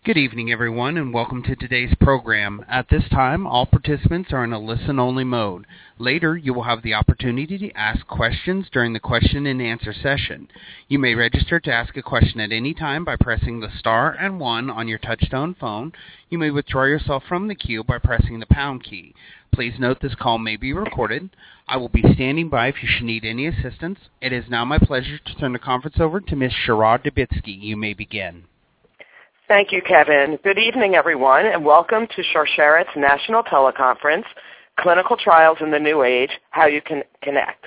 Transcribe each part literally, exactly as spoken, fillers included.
Good evening, everyone, and welcome to today's program. At this time, all participants are in a listen-only mode. Later, you will have the opportunity to ask questions during the question and answer session. You may register to ask a question at any time by pressing the star and one on your touchtone phone. You may withdraw yourself from the queue by pressing the pound key. Please note this call may be recorded. I will be standing by if you should need any assistance. It is now my pleasure to turn the conference over to Miz Shira Dubitsky. You may begin. Thank you, Kevin. Good evening, everyone, and welcome to Sharsheret National Teleconference, Clinical Trials in the New Age, How You Can Connect.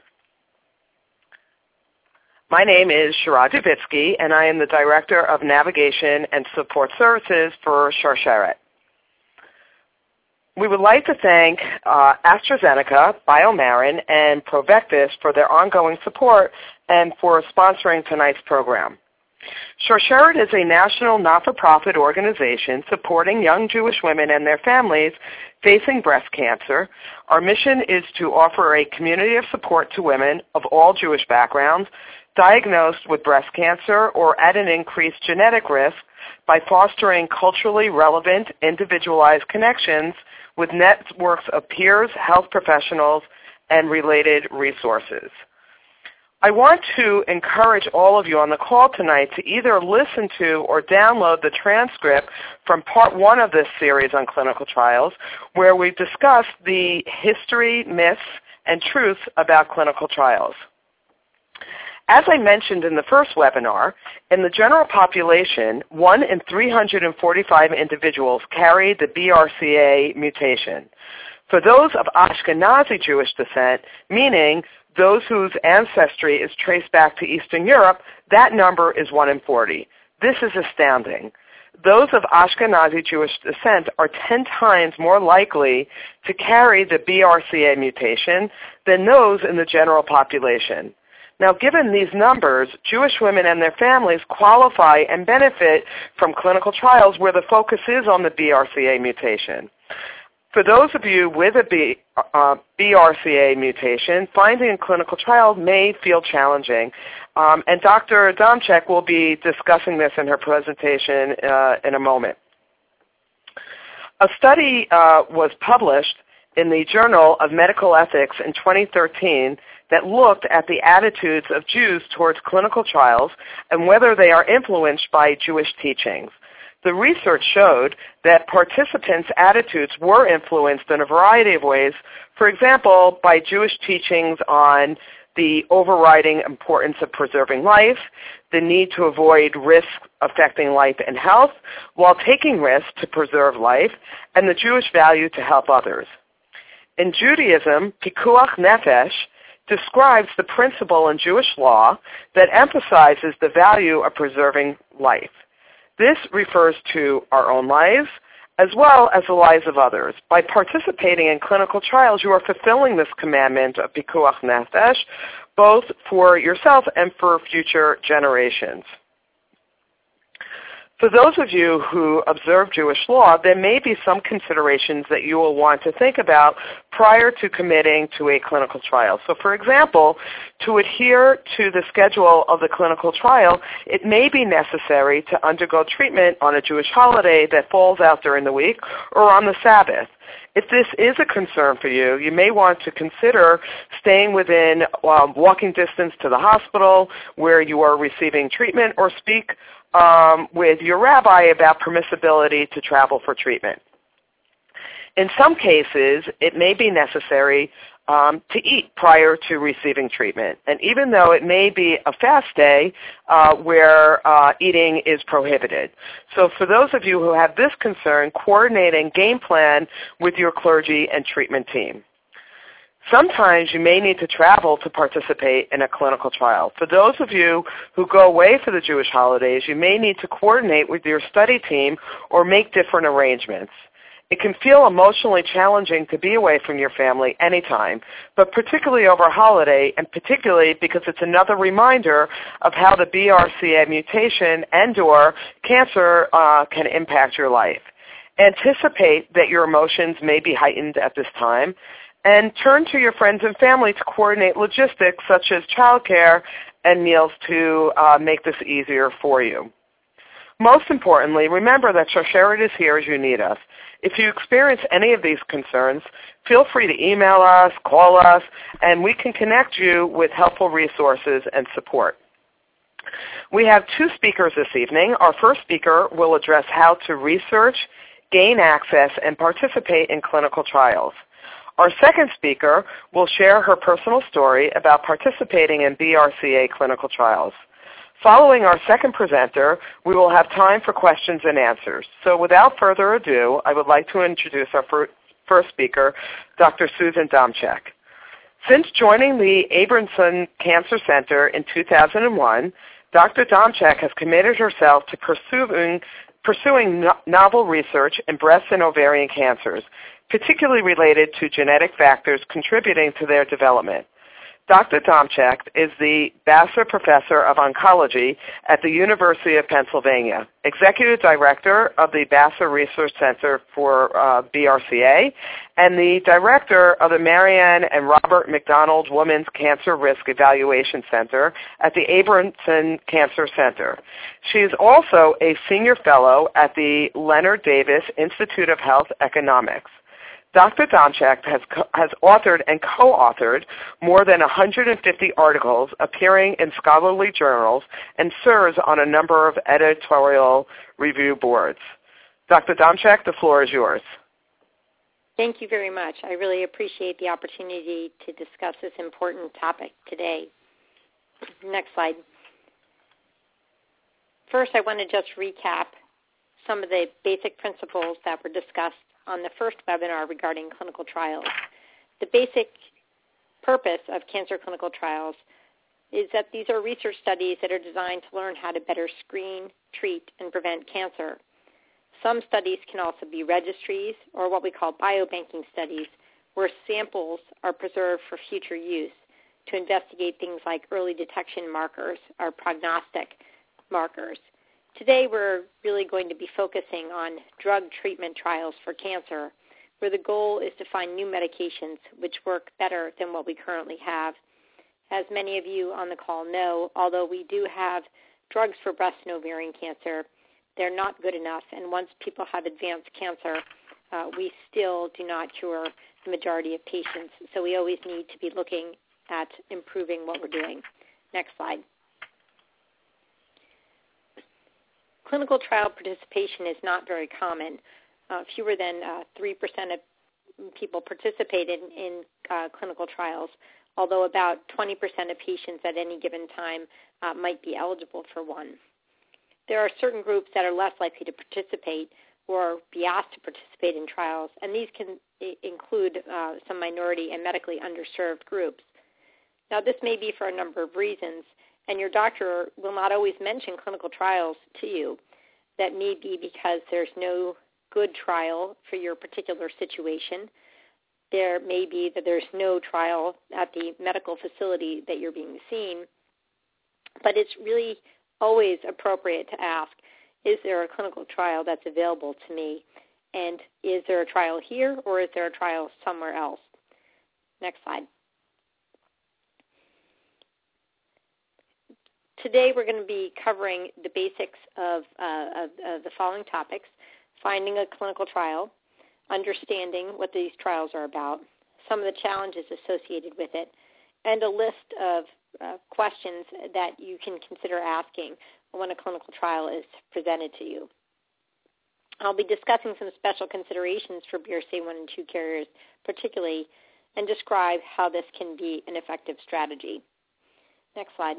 My name is Shira Dubitsky, and I am the Director of Navigation and Support Services for Sharsheret. We would like to thank uh, AstraZeneca, BioMarin, and Provectus for their ongoing support and for sponsoring tonight's program. Sharsheret is a national not-for-profit organization supporting young Jewish women and their families facing breast cancer. Our mission is to offer a community of support to women of all Jewish backgrounds diagnosed with breast cancer or at an increased genetic risk by fostering culturally relevant, individualized connections with networks of peers, health professionals, and related resources. I want to encourage all of you on the call tonight to either listen to or download the transcript from part one of this series on clinical trials, where we discuss the history, myths, and truths about clinical trials. As I mentioned in the first webinar, in the general population, one in three hundred forty-five individuals carry the B R C A mutation. For those of Ashkenazi Jewish descent, meaning those whose ancestry is traced back to Eastern Europe, that number is one in forty. This is astounding. Those of Ashkenazi Jewish descent are ten times more likely to carry the B R C A mutation than those in the general population. Now, given these numbers, Jewish women and their families qualify and benefit from clinical trials where the focus is on the B R C A mutation. For those of you with a B, uh, B R C A mutation, finding a clinical trial may feel challenging, um, and Doctor Domchek will be discussing this in her presentation uh, in a moment. A study uh, was published in the Journal of Medical Ethics in twenty thirteen that looked at the attitudes of Jews towards clinical trials and whether they are influenced by Jewish teachings. The research showed that participants' attitudes were influenced in a variety of ways, for example, by Jewish teachings on the overriding importance of preserving life, the need to avoid risks affecting life and health while taking risks to preserve life, and the Jewish value to help others. In Judaism, Pikuach Nefesh describes the principle in Jewish law that emphasizes the value of preserving life. This refers to our own lives as well as the lives of others. By participating in clinical trials, you are fulfilling this commandment of Pikuach Nefesh, both for yourself and for future generations. For those of you who observe Jewish law, there may be some considerations that you will want to think about prior to committing to a clinical trial. So, for example, to adhere to the schedule of the clinical trial, it may be necessary to undergo treatment on a Jewish holiday that falls out during the week or on the Sabbath. If this is a concern for you, you may want to consider staying within um, walking distance to the hospital where you are receiving treatment, or speak um, with your rabbi about permissibility to travel for treatment. In some cases, it may be necessary um, to eat prior to receiving treatment. And even though it may be a fast day uh, where uh, eating is prohibited. So for those of you who have this concern, coordinating game plan with your clergy and treatment team. Sometimes you may need to travel to participate in a clinical trial. For those of you who go away for the Jewish holidays, you may need to coordinate with your study team or make different arrangements. It can feel emotionally challenging to be away from your family anytime, but particularly over a holiday, and particularly because it's another reminder of how the B R C A mutation and or cancer uh, can impact your life. Anticipate that your emotions may be heightened at this time, and turn to your friends and family to coordinate logistics such as childcare and meals to uh, make this easier for you. Most importantly, remember that Sharsheret is here as you need us. If you experience any of these concerns, feel free to email us, call us, and we can connect you with helpful resources and support. We have two speakers this evening. Our first speaker will address how to research, gain access, and participate in clinical trials. Our second speaker will share her personal story about participating in B R C A clinical trials. Following our second presenter, we will have time for questions and answers. So without further ado, I would like to introduce our fir- first speaker, Doctor Susan Domchek. Since joining the Abramson Cancer Center in two thousand one, Doctor Domchek has committed herself to pursuing, pursuing no- novel research in breast and ovarian cancers, particularly related to genetic factors contributing to their development. Doctor Domchek is the Vassar Professor of Oncology at the University of Pennsylvania, Executive Director of the Vassar Research Center for uh, B R C A, and the Director of the Marianne and Robert McDonald Women's Cancer Risk Evaluation Center at the Abramson Cancer Center. She is also a Senior Fellow at the Leonard Davis Institute of Health Economics. Doctor Domchek has, co- has authored and co-authored more than one hundred fifty articles appearing in scholarly journals and serves on a number of editorial review boards. Doctor Domchek, the floor is yours. Thank you very much. I really appreciate the opportunity to discuss this important topic today. Next slide. First, I want to just recap some of the basic principles that were discussed on the first webinar regarding clinical trials. The basic purpose of cancer clinical trials is that these are research studies that are designed to learn how to better screen, treat, and prevent cancer. Some studies can also be registries or what we call biobanking studies, where samples are preserved for future use to investigate things like early detection markers or prognostic markers. Today we're really going to be focusing on drug treatment trials for cancer, where the goal is to find new medications which work better than what we currently have. As many of you on the call know, although we do have drugs for breast and ovarian cancer, they're not good enough, and once people have advanced cancer, uh, we still do not cure the majority of patients, so we always need to be looking at improving what we're doing. Next slide. Clinical trial participation is not very common. Uh, fewer than uh, three percent of people participate in, in uh, clinical trials, although about twenty percent of patients at any given time uh, might be eligible for one. There are certain groups that are less likely to participate or be asked to participate in trials, and these can I- include uh, some minority and medically underserved groups. Now, this may be for a number of reasons, and your doctor will not always mention clinical trials to you. That may be because there's no good trial for your particular situation. There may be that there's no trial at the medical facility that you're being seen. But it's really always appropriate to ask, is there a clinical trial that's available to me? And is there a trial here or is there a trial somewhere else? Next slide. Today we're going to be covering the basics of, uh, of, of the following topics: finding a clinical trial, understanding what these trials are about, some of the challenges associated with it, and a list of uh, questions that you can consider asking when a clinical trial is presented to you. I'll be discussing some special considerations for B R C A one and two carriers particularly, and describe how this can be an effective strategy. Next slide.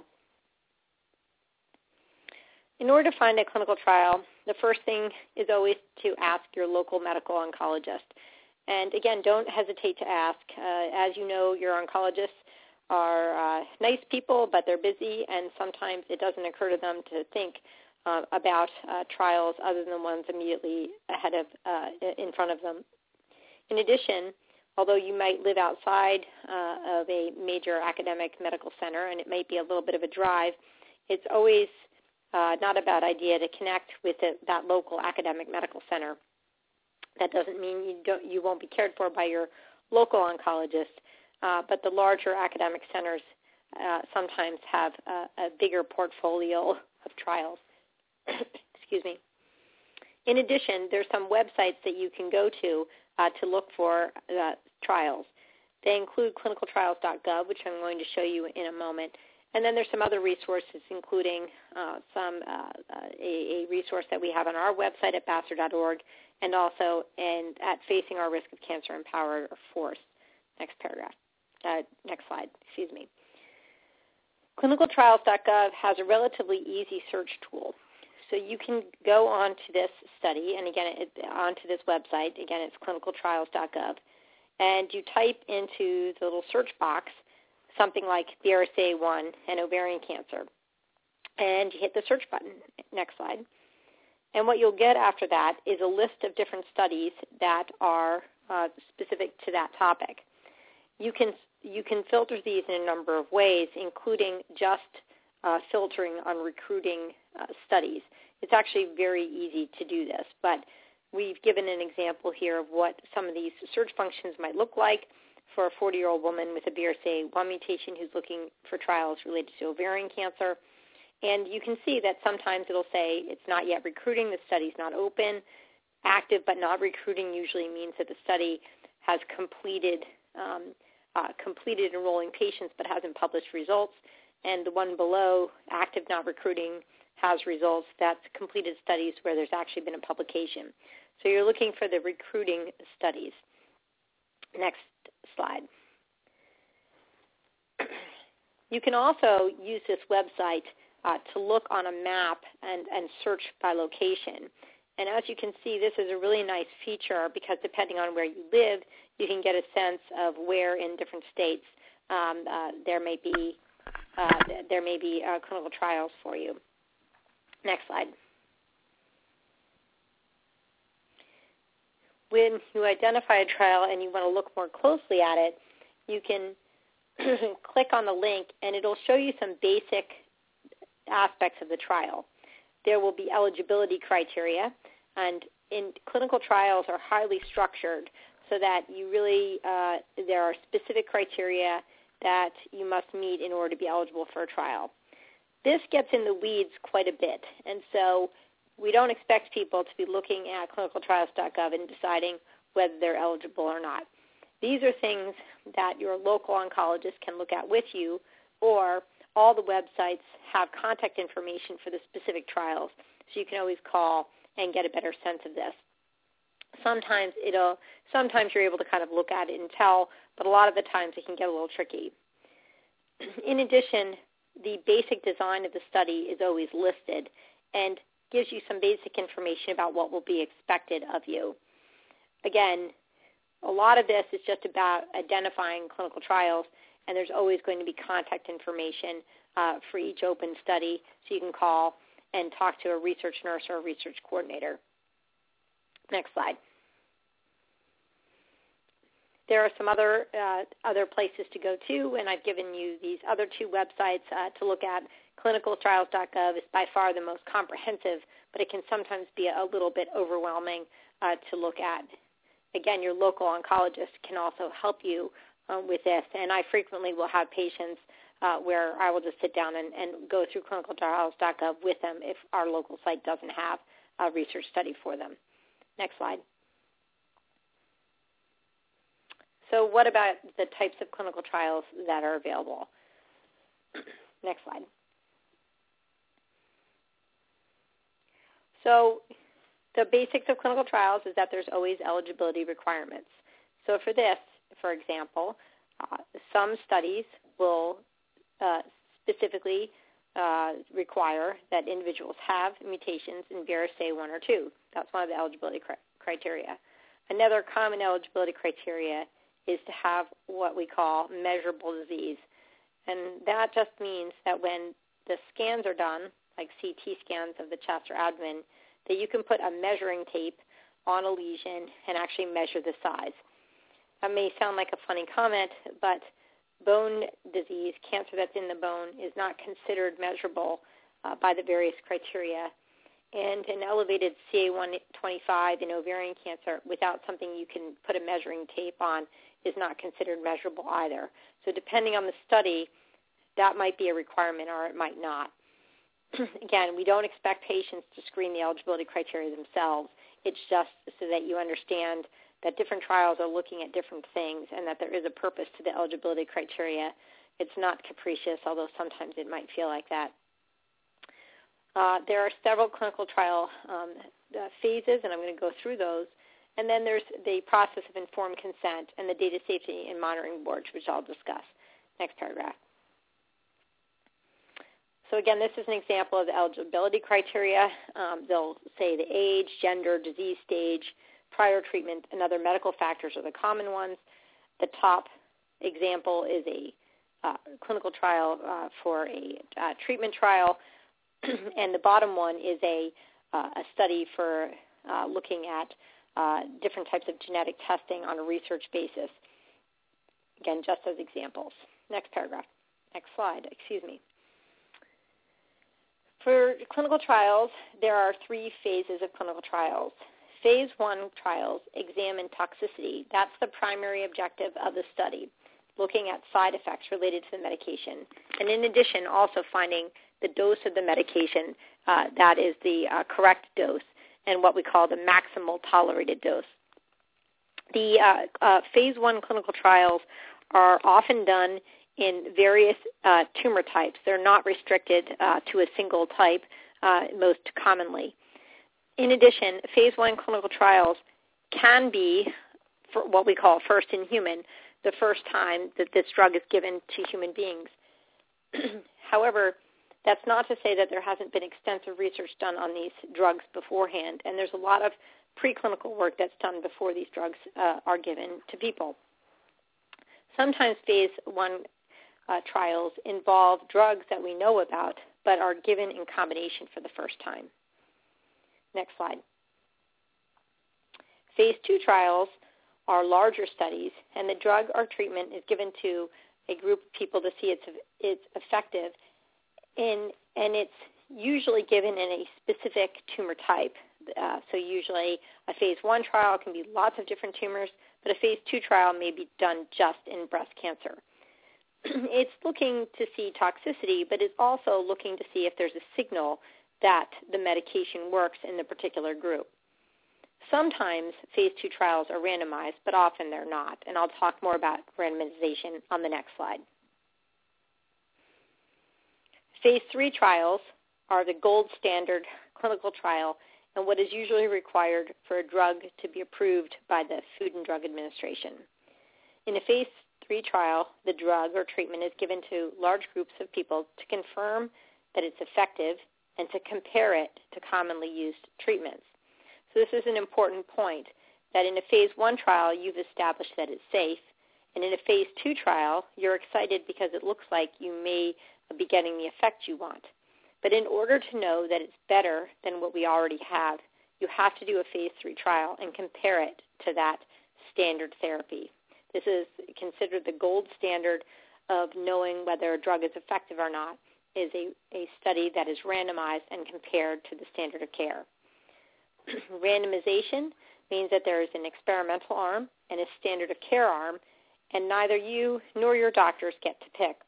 In order to find a clinical trial, the first thing is always to ask your local medical oncologist. And again, don't hesitate to ask. Uh, as you know, your oncologists are uh, nice people, but they're busy, and sometimes it doesn't occur to them to think uh, about uh, trials other than ones immediately ahead of, uh, in front of them. In addition, although you might live outside uh, of a major academic medical center, and it might be a little bit of a drive, it's always uh, not a bad idea to connect with it, that local academic medical center. That doesn't mean you don't, you won't be cared for by your local oncologist, uh, but the larger academic centers uh, sometimes have a, a bigger portfolio of trials. Excuse me. In addition, there's some websites that you can go to uh, to look for uh, trials. They include clinical trials dot gov, which I'm going to show you in a moment. And then there's some other resources, including uh, some uh, uh, a, a resource that we have on our website at Bassler dot org, and also in, at Facing Our Risk of Cancer, Empowered or Forced. Next paragraph. Uh, next slide. Excuse me. clinical trials dot gov has a relatively easy search tool. So you can go on to this study, and again, it, onto this website. Again, it's clinical trials dot gov. And you type into the little search box something like B R C A one and ovarian cancer. And you hit the search button. Next slide. And what you'll get after that is a list of different studies that are uh, specific to that topic. You can you can filter these in a number of ways, including just uh, filtering on recruiting uh, studies. It's actually very easy to do this, but we've given an example here of what some of these search functions might look like for a forty-year-old woman with a B R C A one mutation who's looking for trials related to ovarian cancer. And you can see that sometimes it'll say it's not yet recruiting, the study's not open. Active but not recruiting usually means that the study has completed um, uh, completed enrolling patients but hasn't published results. And the one below, active not recruiting, has results. That's completed studies where there's actually been a publication. So you're looking for the recruiting studies. Next slide. You can also use this website uh, to look on a map and, and search by location. And as you can see, this is a really nice feature because depending on where you live, you can get a sense of where in different states um, uh, there may be uh, there may be uh, clinical trials for you. Next slide. When you identify a trial and you want to look more closely at it, you can click on the link and it'll show you some basic aspects of the trial. There will be eligibility criteria, and in clinical trials are highly structured so that you really, uh, there are specific criteria that you must meet in order to be eligible for a trial. This gets in the weeds quite a bit, and so we don't expect people to be looking at clinical trials dot gov and deciding whether they're eligible or not. These are things that your local oncologist can look at with you, or all the websites have contact information for the specific trials, so you can always call and get a better sense of this. Sometimes it'll, sometimes you're able to kind of look at it and tell, but a lot of the times it can get a little tricky. In addition, the basic design of the study is always listed and gives you some basic information about what will be expected of you. Again, a lot of this is just about identifying clinical trials, and there's always going to be contact information uh, for each open study, so you can call and talk to a research nurse or a research coordinator. Next slide. There are some other uh, other places to go to, and I've given you these other two websites uh, to look at. clinical trials dot gov is by far the most comprehensive, but it can sometimes be a little bit overwhelming uh, to look at. Again, your local oncologist can also help you uh, with this, and I frequently will have patients uh, where I will just sit down and, and go through clinical trials dot gov with them if our local site doesn't have a research study for them. Next slide. So what about the types of clinical trials that are available? Next slide. So the basics of clinical trials is that there's always eligibility requirements. So for this, for example, uh, some studies will uh, specifically uh, require that individuals have mutations in B R C A one or two. That's one of the eligibility cr- criteria. Another common eligibility criteria is to have what we call measurable disease. And that just means that when the scans are done, like C T scans of the chest or abdomen, that you can put a measuring tape on a lesion and actually measure the size. That may sound like a funny comment, but bone disease, cancer that's in the bone, is not considered measurable uh, by the various criteria. And an elevated C A one twenty-five in ovarian cancer without something you can put a measuring tape on is not considered measurable either. So depending on the study, that might be a requirement or it might not. again, we don't expect patients to screen the eligibility criteria themselves. It's just so that you understand that different trials are looking at different things and that there is a purpose to the eligibility criteria. It's not capricious, although sometimes it might feel like that. Uh, there are several clinical trial um, uh, phases, and I'm going to go through those. And then there's the process of informed consent and the data safety and monitoring boards, which I'll discuss. Next paragraph. So again, this is an example of the eligibility criteria. Um, they'll say the age, gender, disease stage, prior treatment, and other medical factors are the common ones. The top example is a uh, clinical trial uh, for a uh, treatment trial, and the bottom one is a, uh, a study for uh, looking at uh, different types of genetic testing on a research basis. Again, just as examples. Next paragraph. Next slide, excuse me. For clinical trials, there are three phases of clinical trials. Phase one trials examine toxicity. That's the primary objective of the study, looking at side effects related to the medication. And in addition, also finding the dose of the medication uh, that is the uh, correct dose and what we call the maximal tolerated dose. The uh, uh, phase one clinical trials are often done in various uh, tumor types. They're not restricted uh, to a single type uh, most commonly. In addition, phase one clinical trials can be for what we call first in human, the first time that this drug is given to human beings. However, that's not to say that there hasn't been extensive research done on these drugs beforehand, and there's a lot of preclinical work that's done before these drugs uh, are given to people. Sometimes phase one uh, trials involve drugs that we know about but are given in combination for the first time. Next slide. Phase two trials are larger studies, and the drug or treatment is given to a group of people to see it's, it's effective, in, and it's usually given in a specific tumor type. Uh, so usually a phase one trial can be lots of different tumors, but a phase two trial may be done just in breast cancer. It's looking to see toxicity, but it's also looking to see if there's a signal that the medication works in the particular group. Sometimes phase two trials are randomized, but often they're not, and I'll talk more about randomization on the next slide. Phase three trials are the gold standard clinical trial and what is usually required for a drug to be approved by the Food and Drug Administration. In a phase three trial, the drug or treatment is given to large groups of people to confirm that it's effective and to compare it to commonly used treatments. So this is an important point, that in a phase one trial, you've established that it's safe, and in a phase two trial, you're excited because it looks like you may be getting the effect you want. But in order to know that it's better than what we already have, you have to do a phase three trial and compare it to that standard therapy. This is considered the gold standard of knowing whether a drug is effective or not, is a, a study that is randomized and compared to the standard of care. Randomization means that there is an experimental arm and a standard of care arm, and neither you nor your doctors get to pick.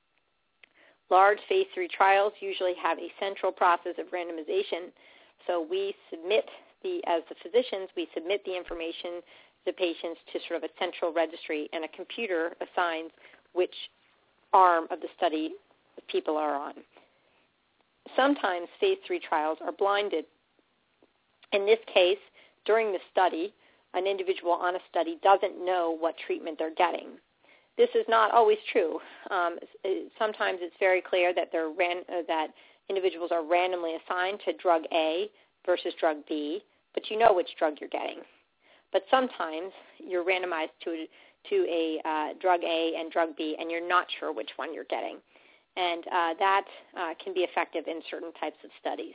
Large phase three trials usually have a central process of randomization, so we submit the, as the physicians, we submit the information to the patients to sort of a central registry, and a computer assigns which arm of the study the people are on. Sometimes phase three trials are blinded. In this case, during the study, an individual on a study doesn't know what treatment they're getting. This is not always true. Um, sometimes it's very clear that, they're ran, uh, that individuals are randomly assigned to drug A versus drug B, but you know which drug you're getting. But sometimes you're randomized to, to a uh, drug A and drug B, and you're not sure which one you're getting. And uh, that uh, can be effective in certain types of studies.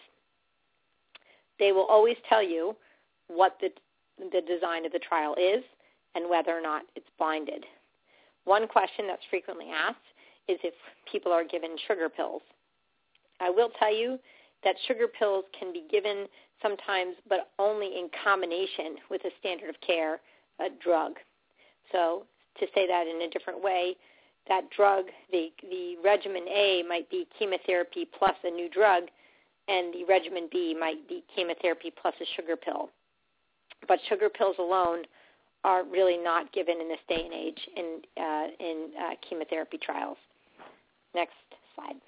They will always tell you what the, the design of the trial is and whether or not it's blinded. One question that's frequently asked is if people are given sugar pills. I will tell you that sugar pills can be given sometimes, but only in combination with a standard of care a drug. So to say that in a different way, that drug, the, the regimen A might be chemotherapy plus a new drug, and the regimen B might be chemotherapy plus a sugar pill. But sugar pills alone are really not given in this day and age in, uh, in uh, chemotherapy trials. Next slide.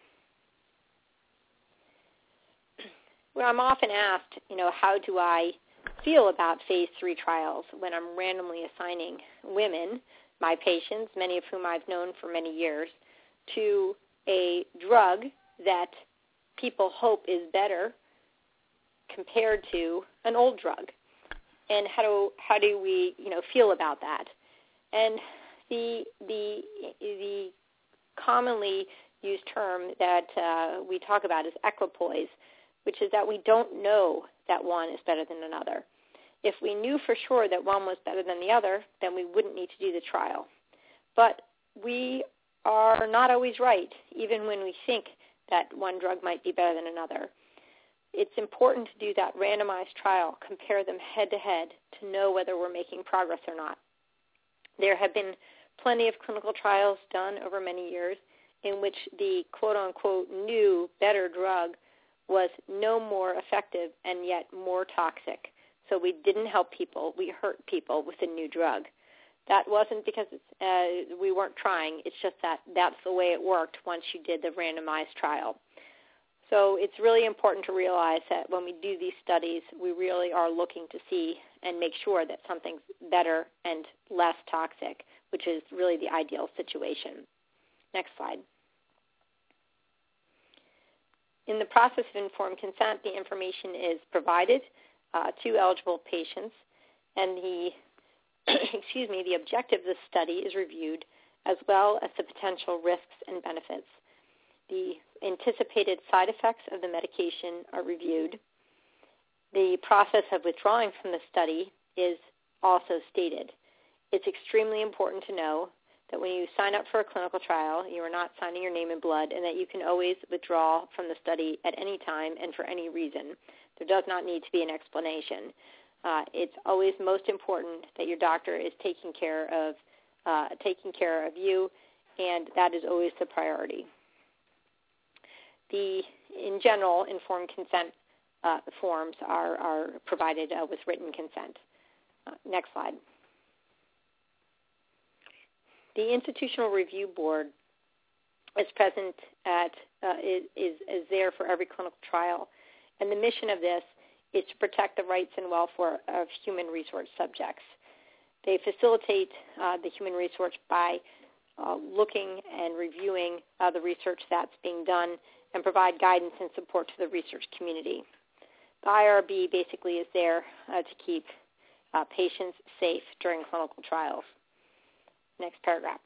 Well, I'm often asked, you know, how do I feel about phase three trials when I'm randomly assigning women, my patients, many of whom I've known for many years, to a drug that people hope is better compared to an old drug. And how do how do we, you know, feel about that? And the the the commonly used term that uh, we talk about is equipoise, which is that we don't know that one is better than another. If we knew for sure that one was better than the other, then we wouldn't need to do the trial. But we are not always right, even when we think that one drug might be better than another. It's important to do that randomized trial, compare them head-to-head to know whether we're making progress or not. There have been plenty of clinical trials done over many years in which the quote-unquote new, better drug was no more effective and yet more toxic. So we didn't help people. We hurt people with a new drug. That wasn't because it's, uh, we weren't trying. It's just that that's the way it worked once you did the randomized trial. So it's really important to realize that when we do these studies, we really are looking to see and make sure that something's better and less toxic, which is really the ideal situation. Next slide. In the process of informed consent, the information is provided uh, to eligible patients, and the excuse me, the objective of the study is reviewed, as well as the potential risks and benefits. The anticipated side effects of the medication are reviewed. The process of withdrawing from the study is also stated. It's extremely important to know that when you sign up for a clinical trial, you are not signing your name in blood, and that you can always withdraw from the study at any time and for any reason. There does not need to be an explanation. Uh, it's always most important that your doctor is taking care of uh, taking care of you, and that is always the priority. The, in general, informed consent uh, forms are, are provided uh, with written consent. Uh, next slide. The Institutional Review Board is present at uh, is, is is there for every clinical trial, and the mission of this is to protect the rights and welfare of human resource subjects. They facilitate uh, the human resource by uh, looking and reviewing uh, the research that's being done and provide guidance and support to the research community. The I R B basically is there uh, to keep uh, patients safe during clinical trials. Next paragraph.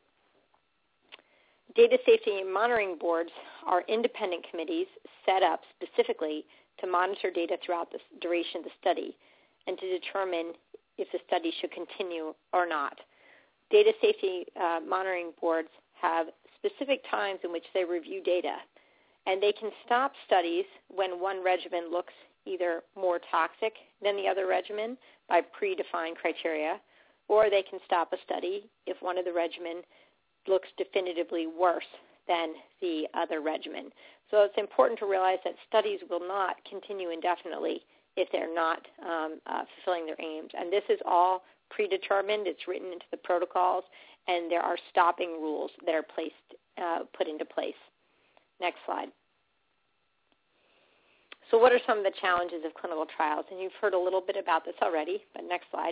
Data safety and monitoring boards are independent committees set up specifically to monitor data throughout the duration of the study and to determine if the study should continue or not. Data safety uh, monitoring boards have specific times in which they review data, and they can stop studies when one regimen looks either more toxic than the other regimen by predefined criteria, or they can stop a study if one of the regimen looks definitively worse than the other regimen. So it's important to realize that studies will not continue indefinitely if they're not um, uh, fulfilling their aims. And this is all predetermined. It's written into the protocols, and there are stopping rules that are placed, uh, put into place. Next slide. So what are some of the challenges of clinical trials? And you've heard a little bit about this already, but next slide.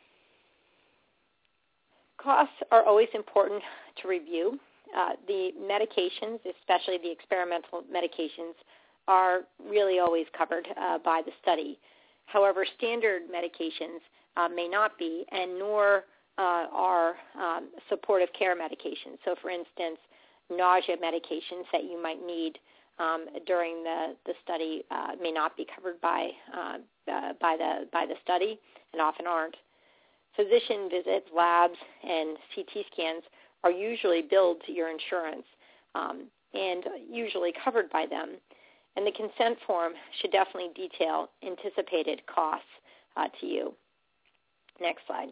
Costs are always important to review. Uh, the medications, especially the experimental medications, are really always covered uh, by the study. However, standard medications uh, may not be, and nor uh, are um, supportive care medications. So, for instance, nausea medications that you might need um, during the, the study uh, may not be covered by uh, uh, by the by the study, and often aren't. Physician visits, labs, and C T scans are usually billed to your insurance um, and usually covered by them. And the consent form should definitely detail anticipated costs uh, to you. Next slide.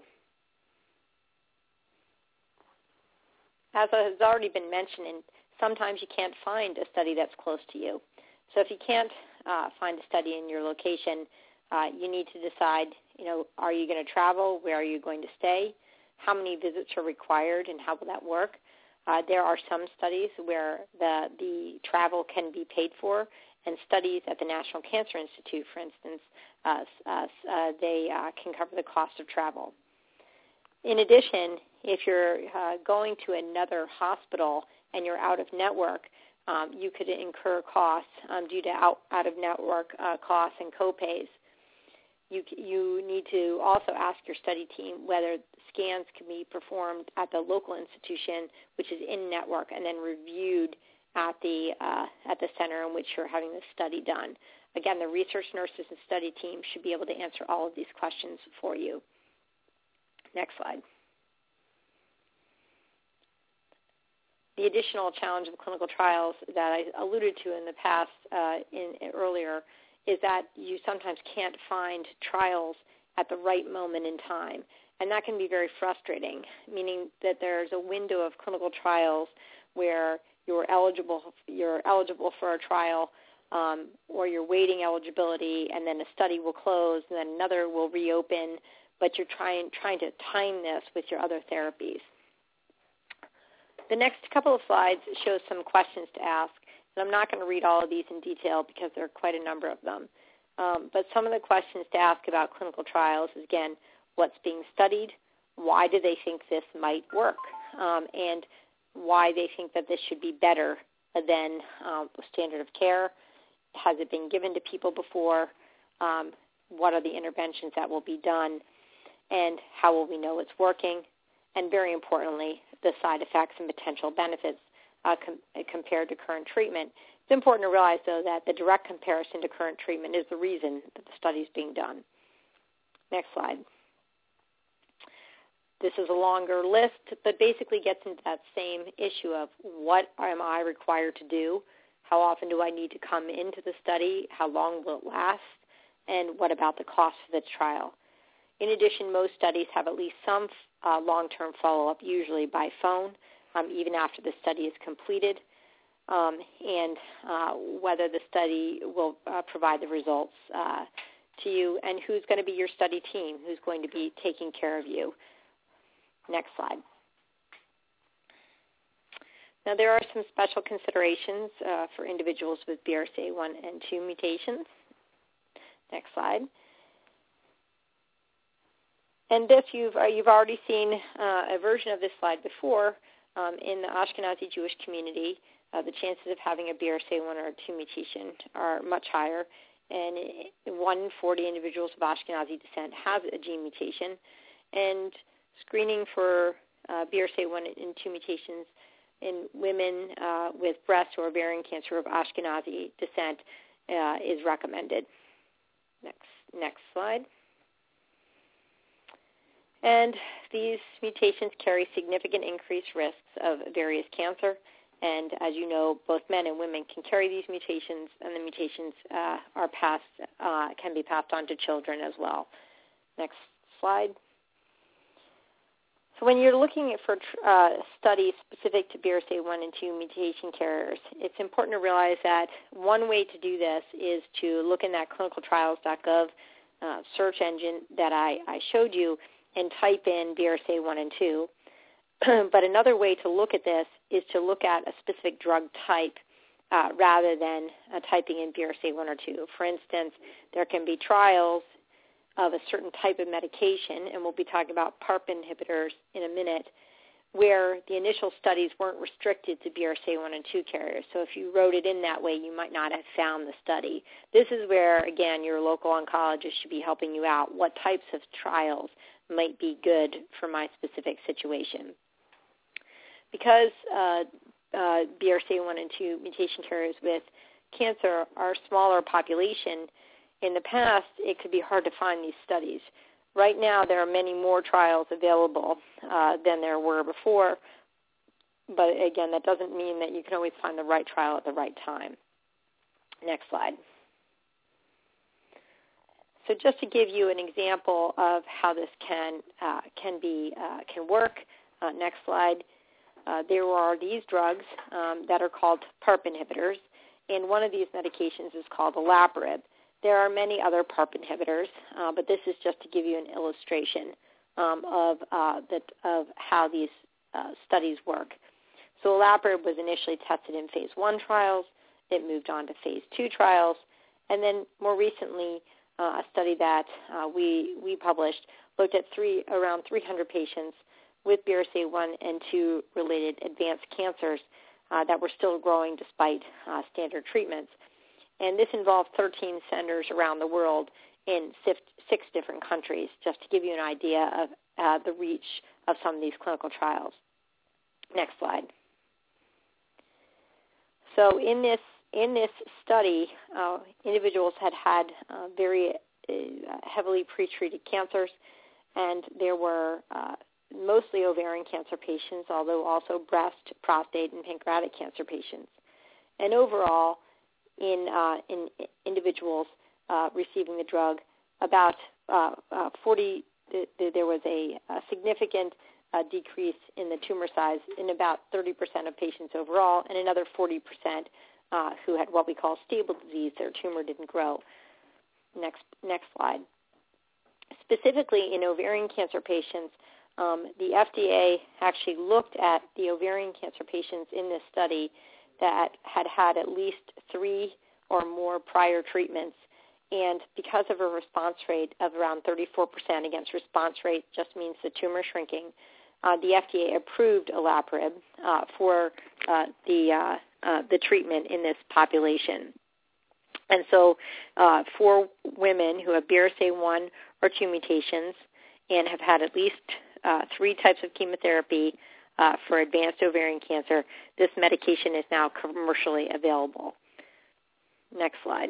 As has already been mentioned, sometimes you can't find a study that's close to you. So if you can't uh, find a study in your location, uh, you need to decide, you know, are you going to travel? Where are you going to stay? How many visits are required, and how will that work? Uh, there are some studies where the, the travel can be paid for, and studies at the National Cancer Institute, for instance, uh, uh, uh, they uh, can cover the cost of travel. In addition, if you're uh, going to another hospital and you're out of network, um, you could incur costs um, due to out, out-of-network uh, costs and copays. You, you need to also ask your study team whether scans can be performed at the local institution, which is in network, and then reviewed at the uh, at the center in which you're having the study done. Again, the research nurses and study team should be able to answer all of these questions for you. Next slide. The additional challenge of clinical trials that I alluded to in the past uh, in, in earlier is that you sometimes can't find trials at the right moment in time. And that can be very frustrating, meaning that there's a window of clinical trials where you're eligible, you're eligible for a trial um, or you're waiting eligibility, and then a study will close and then another will reopen, but you're trying, trying to time this with your other therapies. The next couple of slides show some questions to ask. And I'm not going to read all of these in detail because there are quite a number of them. Um, but some of the questions to ask about clinical trials is, again, what's being studied, why do they think this might work, um, and why they think that this should be better than um, standard of care. Has it been given to people before? Um, what are the interventions that will be done? And how will we know it's working? And very importantly, the side effects and potential benefits Uh, com- compared to current treatment. It's important to realize, though, that the direct comparison to current treatment is the reason that the study is being done. Next slide. This is a longer list, but basically gets into that same issue of what am I required to do, how often do I need to come into the study, how long will it last, and what about the cost of the trial. In addition, most studies have at least some uh, long-term follow-up, usually by phone, Um, even after the study is completed, um, and uh, whether the study will uh, provide the results uh, to you, and who's going to be your study team, who's going to be taking care of you. Next slide. Now, there are some special considerations uh, for individuals with B R C A one and two mutations. Next slide. And this, you've, uh, you've already seen uh, a version of this slide before. Um, in the Ashkenazi Jewish community, uh, the chances of having a B R C A one or two mutation are much higher, and one in forty individuals of Ashkenazi descent have a gene mutation, and screening for uh, B R C A one and two mutations in women uh, with breast or ovarian cancer of Ashkenazi descent uh, is recommended. Next, next slide. And these mutations carry significant increased risks of various cancer. And as you know, both men and women can carry these mutations, and the mutations uh, are passed, uh, can be passed on to children as well. Next slide. So when you're looking for uh, studies specific to B R C A one and two mutation carriers, it's important to realize that one way to do this is to look in that clinical trials dot gov uh, search engine that I, I showed you, and type in B R C A one and two. But another way to look at this is to look at a specific drug type uh, rather than uh, typing in B R C A one or two. For instance, there can be trials of a certain type of medication, and we'll be talking about PARP inhibitors in a minute, where the initial studies weren't restricted to B R C A one and two carriers. So if you wrote it in that way, you might not have found the study. This is where, again, your local oncologist should be helping you out. What types of trials might be good for my specific situation? Because uh, uh, B R C A one and two mutation carriers with cancer are a smaller population, in the past it could be hard to find these studies. Right now there are many more trials available uh, than there were before, but again, that doesn't mean that you can always find the right trial at the right time. Next slide. So just to give you an example of how this can uh, can be uh, can work, uh, next slide. Uh, there are these drugs um, that are called PARP inhibitors, and one of these medications is called olaparib. There are many other PARP inhibitors, uh, but this is just to give you an illustration um, of, uh, the, of how these uh, studies work. So olaparib was initially tested in phase one trials. It moved on to phase two trials. And then more recently, uh, a study that uh, we, we published looked at three, around three hundred patients with B R C A one and two related advanced cancers uh, that were still growing despite uh, standard treatments. And this involved thirteen centers around the world in six, six different countries, just to give you an idea of uh, the reach of some of these clinical trials. Next slide. So in this in this study, uh, individuals had had uh, very uh, heavily pretreated cancers, and there were uh, mostly ovarian cancer patients, although also breast, prostate, and pancreatic cancer patients. And overall, in uh, in individuals uh, receiving the drug, about uh, uh, forty, th- th- there was a, a significant uh, decrease in the tumor size in about thirty percent of patients overall, and another forty percent uh, who had what we call stable disease. Their tumor didn't grow. Next, next slide. Specifically in ovarian cancer patients, um, the F D A actually looked at the ovarian cancer patients in this study that had had at least three or more prior treatments. And because of a response rate of around thirty-four percent, against response rate just means the tumor shrinking, uh, the F D A approved olaparib uh, for uh, the, uh, uh, the treatment in this population. And so uh, for women who have B R C A one or two mutations and have had at least uh, three types of chemotherapy uh, for advanced ovarian cancer, this medication is now commercially available. Next slide.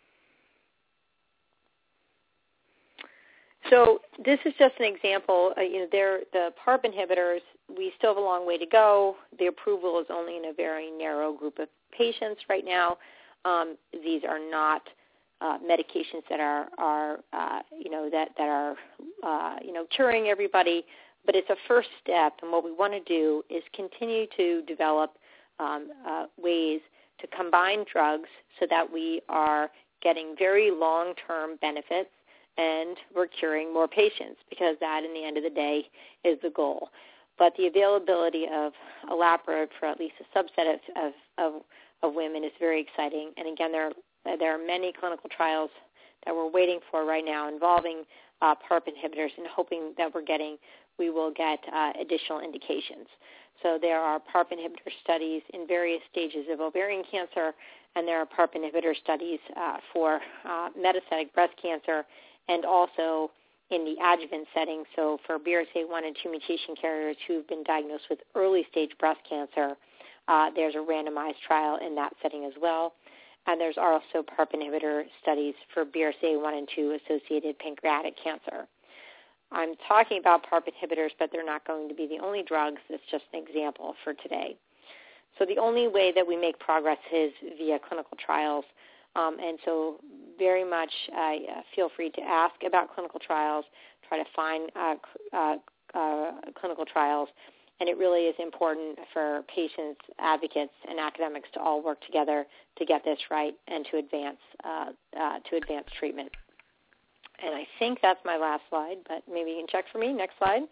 So this is just an example. Uh, you know, they're, the PARP inhibitors, we still have a long way to go. The approval is only in a very narrow group of patients right now. Um, these are not uh, medications that are, are uh, you know, that, that are, uh, you know, curing everybody, but it's a first step, and what we want to do is continue to develop um, uh, ways to combine drugs so that we are getting very long-term benefits and we're curing more patients, because that, in the end of the day, is the goal. But the availability of olaparib for at least a subset of, of, of women is very exciting. And again, there are, there are many clinical trials that we're waiting for right now involving uh, PARP inhibitors, and hoping that we're getting, we will get uh, additional indications. So there are PARP inhibitor studies in various stages of ovarian cancer, and there are PARP inhibitor studies uh, for uh, metastatic breast cancer, and also in the adjuvant setting. So for B R C A one and two mutation carriers who've been diagnosed with early-stage breast cancer, uh, there's a randomized trial in that setting as well. And there's also PARP inhibitor studies for B R C A one and two associated pancreatic cancer. I'm talking about PARP inhibitors, but they're not going to be the only drugs. It's just an example for today. So the only way that we make progress is via clinical trials. Um, and so very much uh, feel free to ask about clinical trials, try to find uh, uh, uh, clinical trials. And it really is important for patients, advocates, and academics to all work together to get this right and to advance uh, uh, to advance treatment. And I think that's my last slide, but maybe you can check for me. Next slide.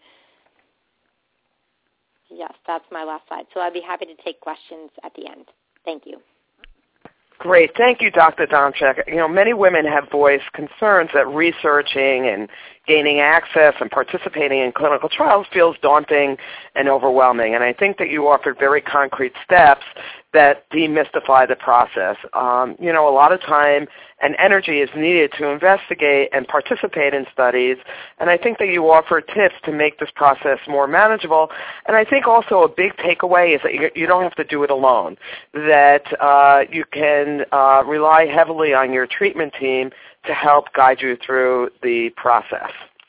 Yes, that's my last slide. So I'd be happy to take questions at the end. Thank you. Great. Thank you, Doctor Domchek. You know, many women have voiced concerns that researching and gaining access and participating in clinical trials feels daunting and overwhelming. And I think that you offered very concrete steps that demystify the process. Um, you know, a lot of time and energy is needed to investigate and participate in studies, and I think that you offer tips to make this process more manageable. And I think also a big takeaway is that you, you don't have to do it alone, that uh, you can uh, rely heavily on your treatment team to help guide you through the process.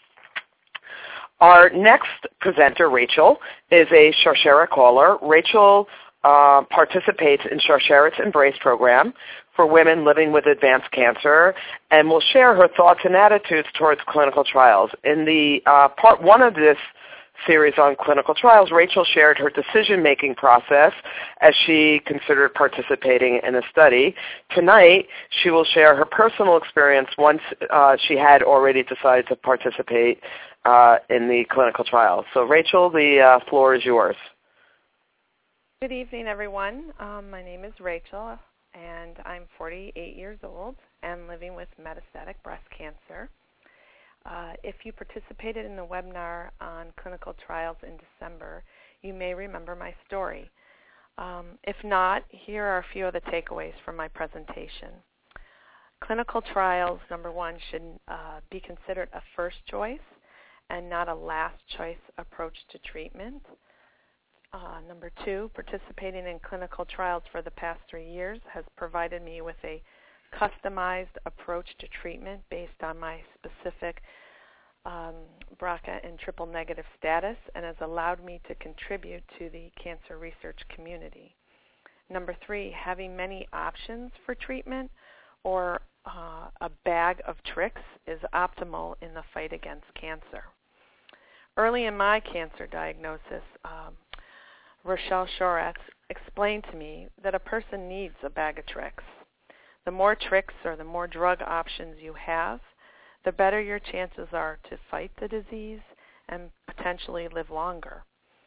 Our next presenter, Rachel, is a Sharsheret caller. Rachel Uh, participates in Sharsheret's Embrace program for women living with advanced cancer, and will share her thoughts and attitudes towards clinical trials. In the uh, part one of this series on clinical trials, Rachel shared her decision-making process as she considered participating in a study. Tonight, she will share her personal experience once uh, she had already decided to participate uh, in the clinical trial. So, Rachel, the uh, floor is yours. Good evening, everyone. Um, my name is Rachel, and I'm forty-eight years old and living with metastatic breast cancer. Uh, if you participated in the webinar on clinical trials in December, you may remember my story. Um, if not, here are a few of the takeaways from my presentation. Clinical trials, number one, should uh, be considered a first choice and not a last choice approach to treatment. Uh, number two, participating in clinical trials for the past three years has provided me with a customized approach to treatment based on my specific um, B R C A and triple negative status, and has allowed me to contribute to the cancer research community. Number three, having many options for treatment or uh, a bag of tricks is optimal in the fight against cancer. Early in my cancer diagnosis, um, Rochelle Shoratz explained to me that a person needs a bag of tricks. The more tricks or the more drug options you have, the better your chances are to fight the disease and potentially live longer.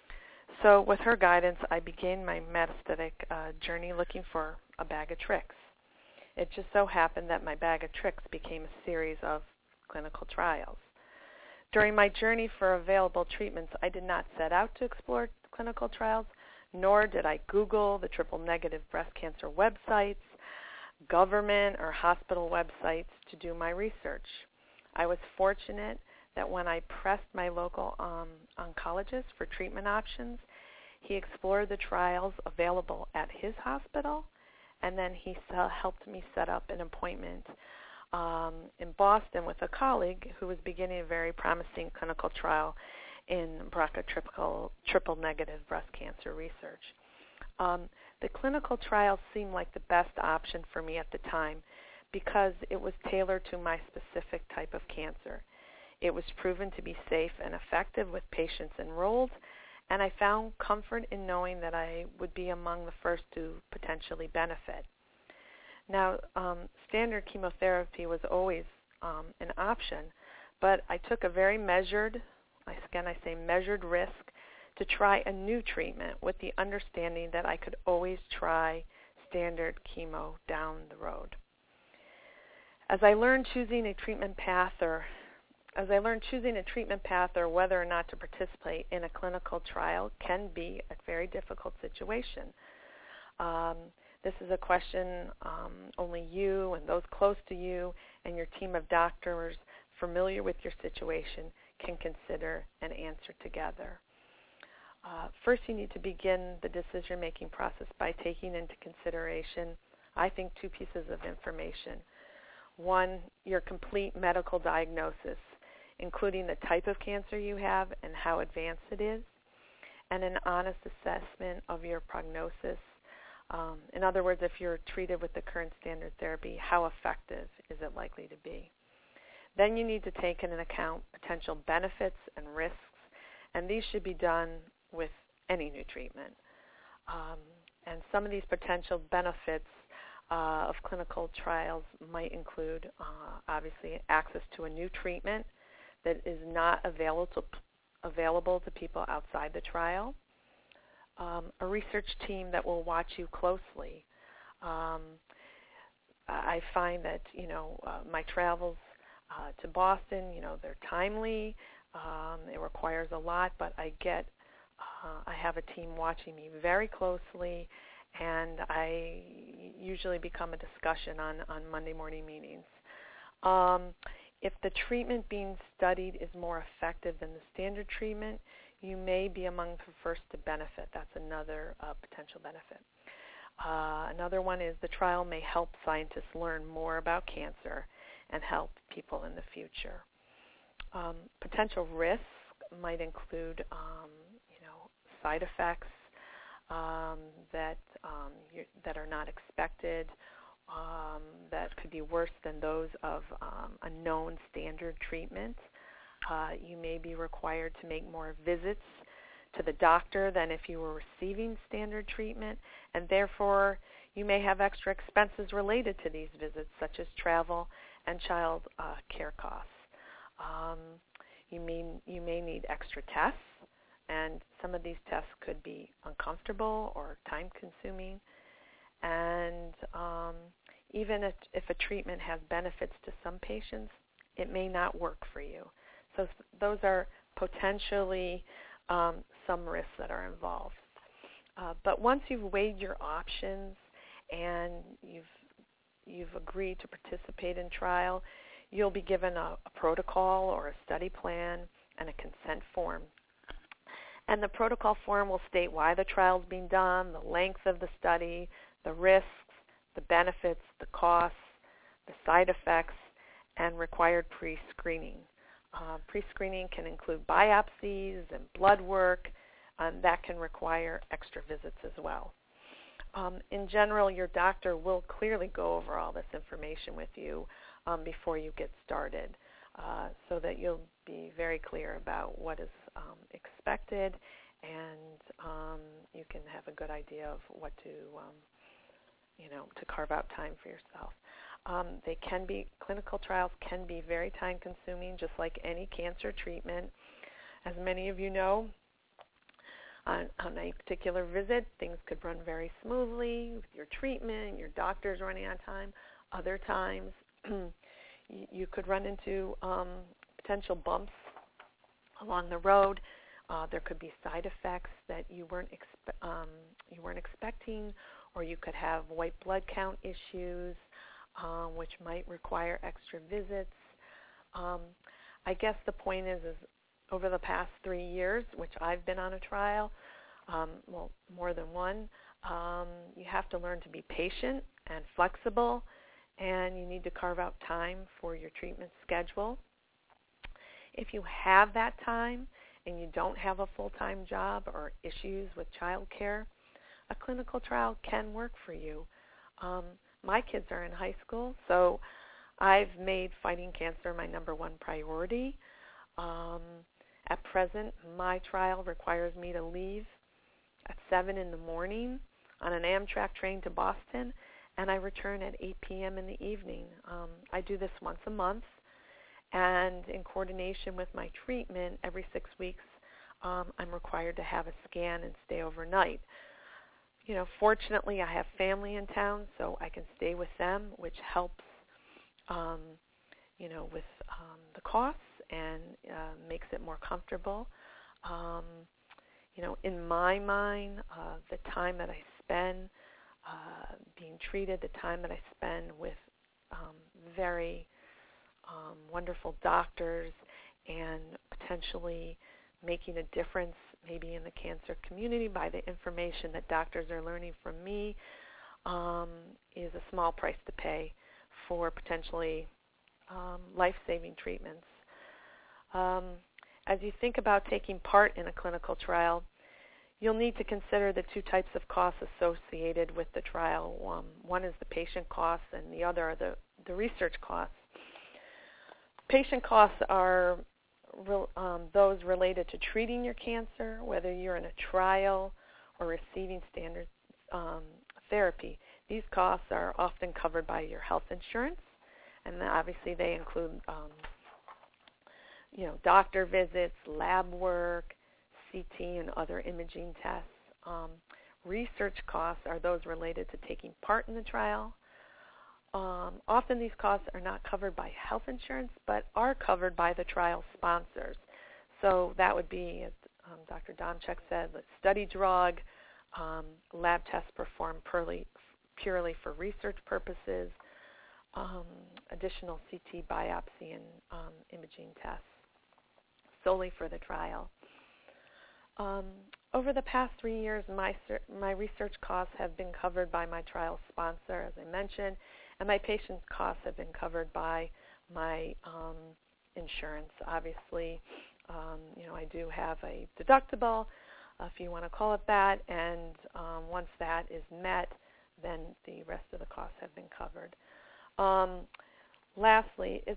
So with her guidance, I began my metastatic uh, journey looking for a bag of tricks. It just so happened that my bag of tricks became a series of clinical trials. During my journey for available treatments, I did not set out to explore clinical trials, nor did I Google the triple-negative breast cancer websites, government or hospital websites to do my research. I was fortunate that when I pressed my local um, oncologist for treatment options, he explored the trials available at his hospital, and then he helped me set up an appointment um, in Boston with a colleague who was beginning a very promising clinical trial in B R C A triple, triple negative breast cancer research. Um, the clinical trial seemed like the best option for me at the time because it was tailored to my specific type of cancer. It was proven to be safe and effective with patients enrolled, and I found comfort in knowing that I would be among the first to potentially benefit. Now, um, standard chemotherapy was always um, an option, but I took a very measured, again I say measured risk, to try a new treatment with the understanding that I could always try standard chemo down the road. As I learned choosing a treatment path or as I learned choosing a treatment path or whether or not to participate in a clinical trial can be a very difficult situation. Um, this is a question um, only you and those close to you and your team of doctors familiar with your situation can consider and answer together. Uh, first, you need to begin the decision-making process by taking into consideration, I think, two pieces of information. One, your complete medical diagnosis, including the type of cancer you have and how advanced it is, and an honest assessment of your prognosis. Um, in other words, if you're treated with the current standard therapy, how effective is it likely to be? Then you need to take into account potential benefits and risks, and these should be done with any new treatment. Um, and some of these potential benefits uh, of clinical trials might include, uh, obviously, access to a new treatment that is not available to, available to people outside the trial, um, a research team that will watch you closely. Um, I find that, you know, uh, my travels uh, to Boston, you know, they're timely. Um, it requires a lot, but I get, uh, I have a team watching me very closely, and I usually become a discussion on, on Monday morning meetings. Um, if the treatment being studied is more effective than the standard treatment, you may be among the first to benefit. That's another uh, potential benefit. Uh, another one is the trial may help scientists learn more about cancer and help people in the future. Um, potential risks might include, um, you know, side effects um, that um, that are not expected, um, that could be worse than those of um, a known standard treatment. Uh, you may be required to make more visits to the doctor than if you were receiving standard treatment, and therefore you may have extra expenses related to these visits, such as travel and child uh, care costs. Um, you may, you may need extra tests, and some of these tests could be uncomfortable or time-consuming. And um, even if, if a treatment has benefits to some patients, it may not work for you. So those are potentially um, some risks that are involved. Uh, but once you've weighed your options and you've you've agreed to participate in trial, you'll be given a, a protocol or a study plan and a consent form. And the protocol form will state why the trial is being done, the length of the study, the risks, the benefits, the costs, the side effects, and required pre-screening. Uh, pre-screening can include biopsies and blood work, and that can require extra visits as well. Um, in general, your doctor will clearly go over all this information with you um, before you get started, uh, so that you'll be very clear about what is um, expected, and um, you can have a good idea of what to, um, you know, to carve out time for yourself. Um, they can be, clinical trials can be very time-consuming, just like any cancer treatment. As many of you know, on, on a particular visit, things could run very smoothly with your treatment, your doctor's running on time. Other times, you, you could run into um, potential bumps along the road. Uh, there could be side effects that you weren't expe- um, you weren't expecting, or you could have white blood count issues, Um, which might require extra visits. Um, I guess the point is, is over the past three years, which I've been on a trial, um, well, more than one, um, you have to learn to be patient and flexible, and you need to carve out time for your treatment schedule. If you have that time and you don't have a full-time job or issues with child care, a clinical trial can work for you. Um, My kids are in high school, so I've made fighting cancer my number one priority. Um, at present, my trial requires me to leave at seven in the morning on an Amtrak train to Boston, and I return at eight p.m. in the evening. Um, I do this once a month, and in coordination with my treatment, every six weeks, um, I'm required to have a scan and stay overnight. You know, fortunately, I have family in town, so I can stay with them, which helps, um, you know, with um, the costs and uh, makes it more comfortable. Um, you know, in my mind, uh, the time that I spend uh, being treated, the time that I spend with um, very um, wonderful doctors and potentially making a difference maybe in the cancer community by the information that doctors are learning from me um, is a small price to pay for potentially um, life-saving treatments. Um, as you think about taking part in a clinical trial, you'll need to consider the two types of costs associated with the trial. Um, one is the patient costs, and the other are the, the research costs. Patient costs are Um, those related to treating your cancer, whether you're in a trial or receiving standard um, therapy. These costs are often covered by your health insurance, and obviously they include, um, you know, doctor visits, lab work, C T, and other imaging tests. Um, research costs are those related to taking part in the trial. Um, often these costs are not covered by health insurance, but are covered by the trial sponsors. So that would be, as um, Doctor Domchek said, the study drug, um, lab tests performed purely, purely for research purposes, um, additional C T biopsy and um, imaging tests solely for the trial. Um, over the past three years, my, my research costs have been covered by my trial sponsor, as I mentioned, and my patient's costs have been covered by my um, insurance. Obviously, um, you know, I do have a deductible, uh, if you want to call it that, and um, once that is met, then the rest of the costs have been covered. Um, lastly, it's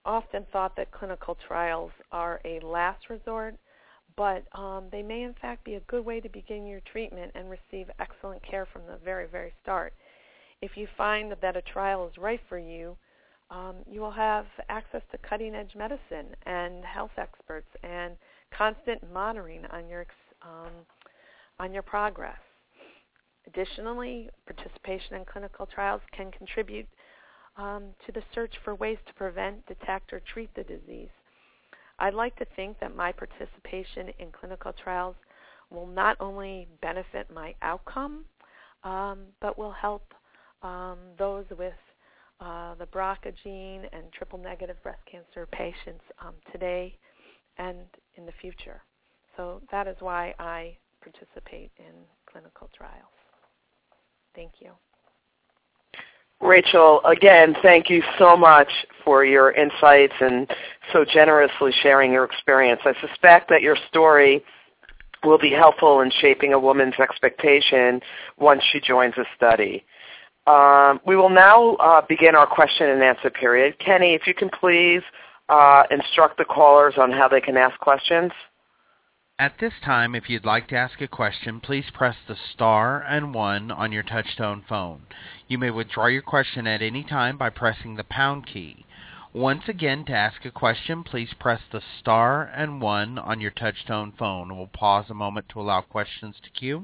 often thought that clinical trials are a last resort, but um, they may in fact be a good way to begin your treatment and receive excellent care from the very, very start. If you find that a trial is right for you, um, you will have access to cutting-edge medicine and health experts and constant monitoring on your um, on your progress. Additionally, participation in clinical trials can contribute um, to the search for ways to prevent, detect, or treat the disease. I'd like to think that my participation in clinical trials will not only benefit my outcome, um, but will help um, those with uh, the B R C A gene and triple-negative breast cancer patients um, today and in the future. So that is why I participate in clinical trials. Thank you. Rachel, again, thank you so much for your insights and so generously sharing your experience. I suspect that your story will be helpful in shaping a woman's expectation once she joins a study. Um, we will now uh, begin our question and answer period. Kenny, if you can please uh, instruct the callers on how they can ask questions. At this time, if you'd like to ask a question, please press the star and one on your touch-tone phone. You may withdraw your question at any time by pressing the pound key. Once again, to ask a question, please press the star and one on your touch-tone phone. We'll pause a moment to allow questions to queue.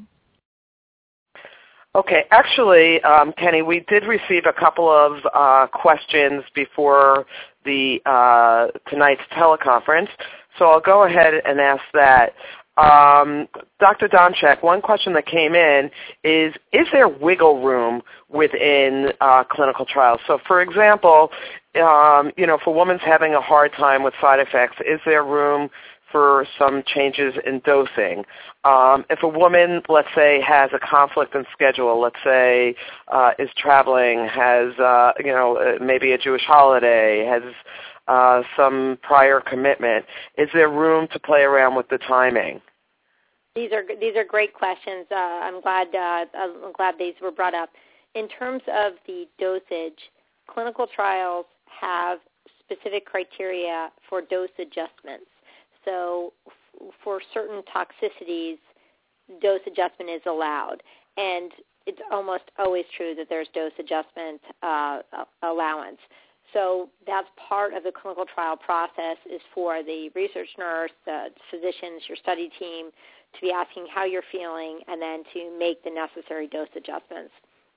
Okay, actually, um, Kenny, we did receive a couple of uh, questions before the uh, tonight's teleconference, so I'll go ahead and ask that. Um, Doctor Domchak, one question that came in is, is there wiggle room within uh, clinical trials? So, for example, um, you know, if a woman's having a hard time with side effects, is there room for some changes in dosing? Um, if a woman, let's say, has a conflict in schedule, let's say uh, is traveling, has, uh, you know, maybe a Jewish holiday, has uh, some prior commitment, is there room to play around with the timing? These are these are great questions. Uh, I'm glad uh, I'm glad these were brought up. In terms of the dosage, clinical trials have specific criteria for dose adjustments. So f- for certain toxicities, dose adjustment is allowed. And it's almost always true that there's dose adjustment uh, allowance. So that's part of the clinical trial process, is for the research nurse, the physicians, your study team, to be asking how you're feeling and then to make the necessary dose adjustments.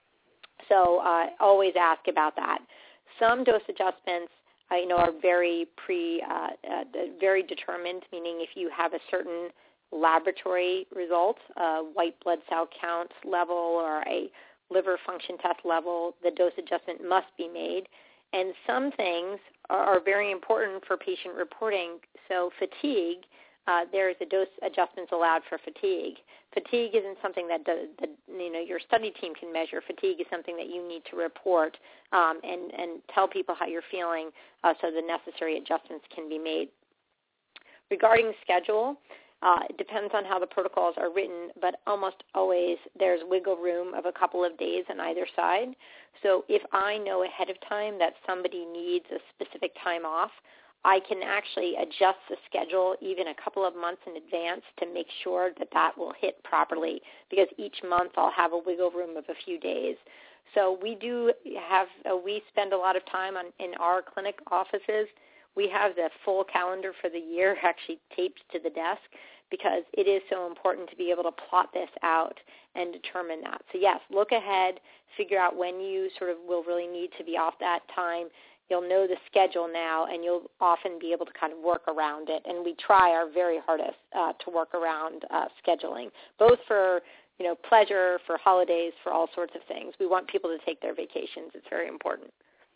So uh, always ask about that. Some dose adjustments I know are very pre, uh, uh, very determined, meaning if you have a certain laboratory result, a white blood cell count level or a liver function test level, the dose adjustment must be made. And some things are, are very important for patient reporting. So fatigue, uh, there is a dose adjustments allowed for fatigue. Fatigue isn't something that the, the you know your study team can measure. Fatigue is something that you need to report um, and and tell people how you're feeling, uh, so the necessary adjustments can be made. Regarding schedule, uh, it depends on how the protocols are written, but almost always there's wiggle room of a couple of days on either side. So if I know ahead of time that somebody needs a specific time off, I can actually adjust the schedule even a couple of months in advance to make sure that that will hit properly, because each month I'll have a wiggle room of a few days. So we do have, uh, we spend a lot of time on, in our clinic offices. We have the full calendar for the year actually taped to the desk, because it is so important to be able to plot this out and determine that. So yes, look ahead, figure out when you sort of will really need to be off that time. You'll know the schedule now, and you'll often be able to kind of work around it. And we try our very hardest uh, to work around uh, scheduling, both for you know pleasure, for holidays, for all sorts of things. We want people to take their vacations. It's very important.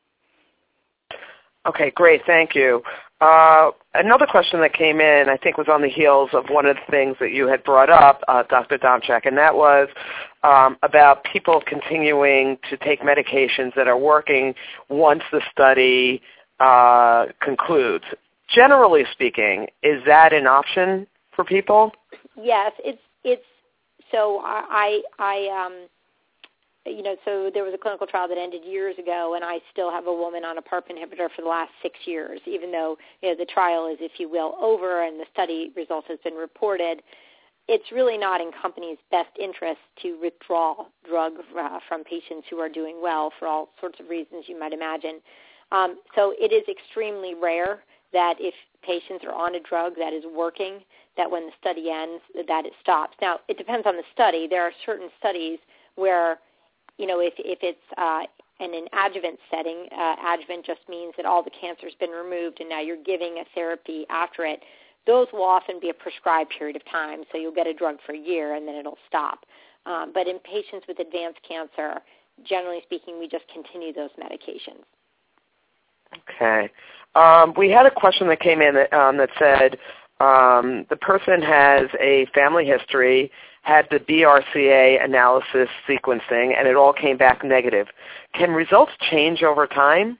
Okay, great. Thank you. Uh, another question that came in, I think, was on the heels of one of the things that you had brought up, uh, Doctor Domchak, and that was um, about people continuing to take medications that are working once the study uh, concludes. Generally speaking, is that an option for people? Yes, it's it's. So I I um, you know, so there was a clinical trial that ended years ago, and I still have a woman on a PARP inhibitor for the last six years, even though, you know, the trial is, if you will, over and the study results has been reported. It's really not in companies' best interest to withdraw drug uh, from patients who are doing well for all sorts of reasons you might imagine. Um, so it is extremely rare that if patients are on a drug that is working, that when the study ends, that it stops. Now, it depends on the study. There are certain studies where, you know, if, if it's uh, in an adjuvant setting, uh, adjuvant just means that all the cancer's been removed and now you're giving a therapy after it. Those will often be a prescribed period of time, so you'll get a drug for a year and then it'll stop. Um, but in patients with advanced cancer, generally speaking, we just continue those medications. Okay. Um, we had a question that came in that, um, that said um, the person has a family history, had the B R C A analysis sequencing, and it all came back negative. Can results change over time?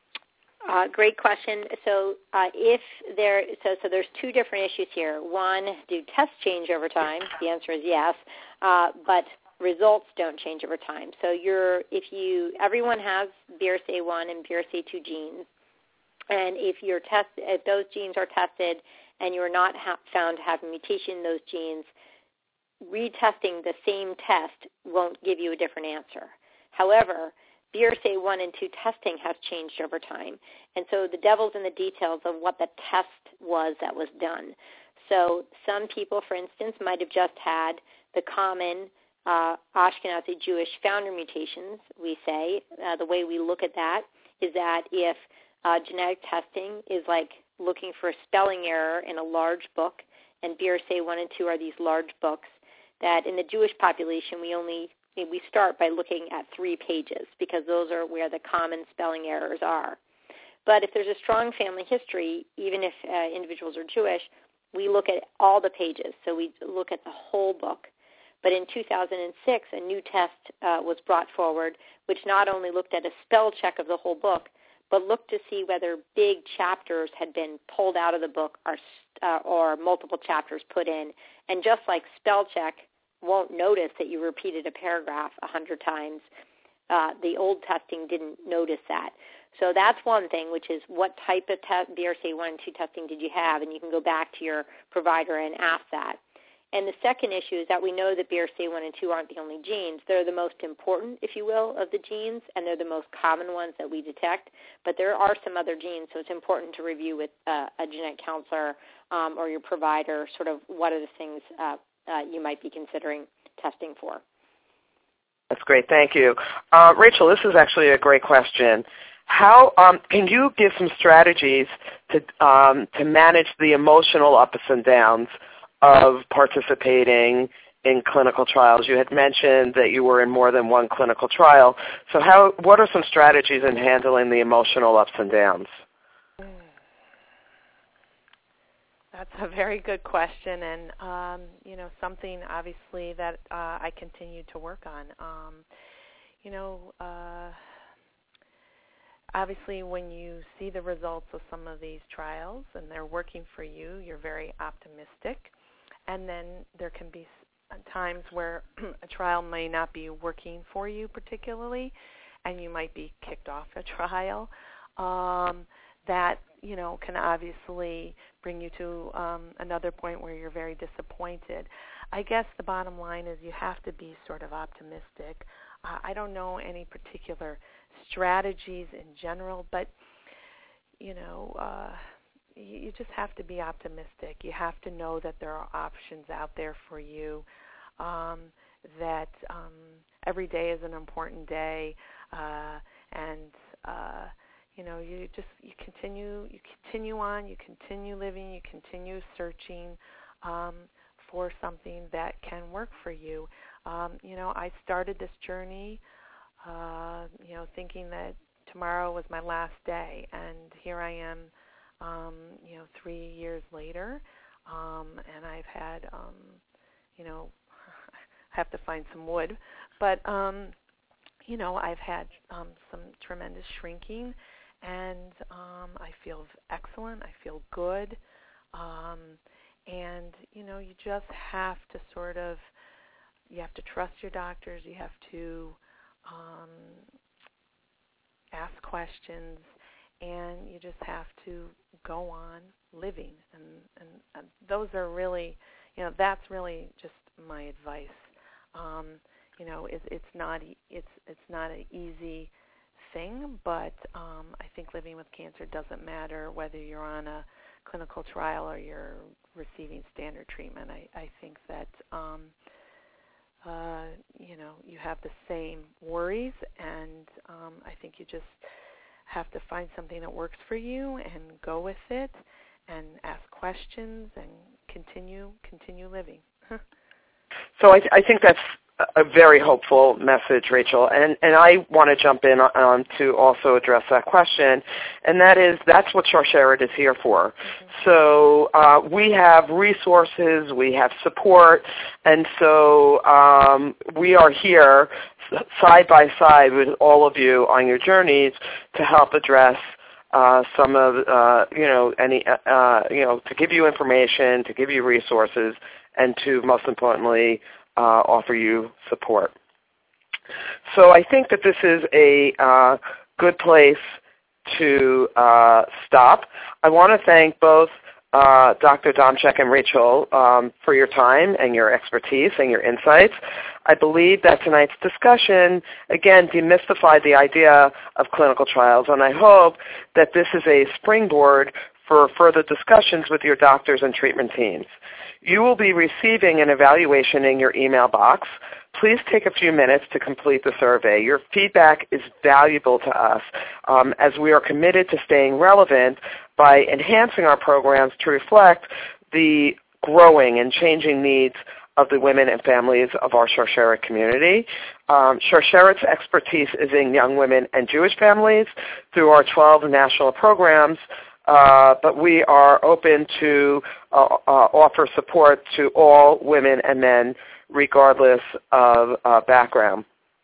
Uh, great question. So uh, if there, so so there's two different issues here. One, do tests change over time? The answer is yes, uh, but results don't change over time. So you're, if you, everyone has B R C A one and B R C A two genes, and if you're test, if those genes are tested and you're not ha- found to have a mutation in those genes, retesting the same test won't give you a different answer. However, B R C A one and two testing has changed over time. And so the devil's in the details of what the test was that was done. So some people, for instance, might have just had the common uh, Ashkenazi Jewish founder mutations, we say. Uh, the way we look at that is that if uh, genetic testing is like looking for a spelling error in a large book, and B R C A one and two are these large books, that in the Jewish population we only we start by looking at three pages because those are where the common spelling errors are. But if there's a strong family history, even if uh, individuals are Jewish, we look at all the pages. So we look at the whole book. But in two thousand six, a new test uh, was brought forward, which not only looked at a spell check of the whole book, but looked to see whether big chapters had been pulled out of the book or, uh, or multiple chapters put in. And just like spell check won't notice that you repeated a paragraph a hundred times, uh, the old testing didn't notice that. So that's one thing, which is what type of te- B R C A one and two testing did you have, and you can go back to your provider and ask that. And the second issue is that we know that B R C A one and two aren't the only genes. They're the most important, if you will, of the genes, and they're the most common ones that we detect. But there are some other genes, so it's important to review with uh, a genetic counselor um, or your provider sort of what are the things uh, uh, you might be considering testing for. That's great. Thank you. Uh, Rachel, this is actually a great question. How um, can you give some strategies to um, to manage the emotional ups and downs of participating in clinical trials? You had mentioned that you were in more than one clinical trial. So how, what are some strategies in handling the emotional ups and downs? That's a very good question, and um, you know, something obviously that uh, I continue to work on. Um, you know, uh, obviously when you see the results of some of these trials and they're working for you, you're very optimistic. And then there can be times where a trial may not be working for you particularly, and you might be kicked off a trial. Um, that, you know, can obviously bring you to um, another point where you're very disappointed. I guess the bottom line is you have to be sort of optimistic. Uh, I don't know any particular strategies in general, but, you know, uh, you just have to be optimistic. You have to know that there are options out there for you, um, that um, every day is an important day, uh, and uh, you know, you just you continue you continue on, you continue living, you continue searching um, for something that can work for you. Um, you know, I started this journey, uh, you know, thinking that tomorrow was my last day, and here I am. Um, you know, three years later, um, and I've had, um, you know, I have to find some wood, but, um, you know, I've had um, some tremendous shrinking, and um, I feel excellent, I feel good, um, and, you know, you just have to sort of, you have to trust your doctors, you have to um, ask questions, and you just have to go on living. And, and, and those are really, you know, that's really just my advice. Um, you know, it's, it's not it's it's not an easy thing, but um, I think living with cancer doesn't matter whether you're on a clinical trial or you're receiving standard treatment. I, I think that um, uh, you know, you have the same worries, and um, I think you just have to find something that works for you and go with it, and ask questions and continue continue living. So I, I think that's a very hopeful message, Rachel, and and I want to jump in um, to also address that question, and that is that's what Sharsheret is here for. Mm-hmm. So uh, we have resources, we have support, and so um, we are here side by side with all of you on your journeys to help address Uh, some of, uh, you know, any, uh, you know, to give you information, to give you resources, and to, most importantly, uh, offer you support. So I think that this is a uh, good place to uh, stop. I want to thank both uh, Doctor Domchek and Rachel um, for your time and your expertise and your insights. I believe that tonight's discussion, again, demystified the idea of clinical trials, and I hope that this is a springboard for further discussions with your doctors and treatment teams. You will be receiving an evaluation in your email box. Please take a few minutes to complete the survey. Your feedback is valuable to us um, as we are committed to staying relevant by enhancing our programs to reflect the growing and changing needs of the women and families of our Sharsheret community. Um, Sharsheret's expertise is in young women and Jewish families through our twelve national programs, uh, but we are open to uh, uh, offer support to all women and men regardless of uh, background.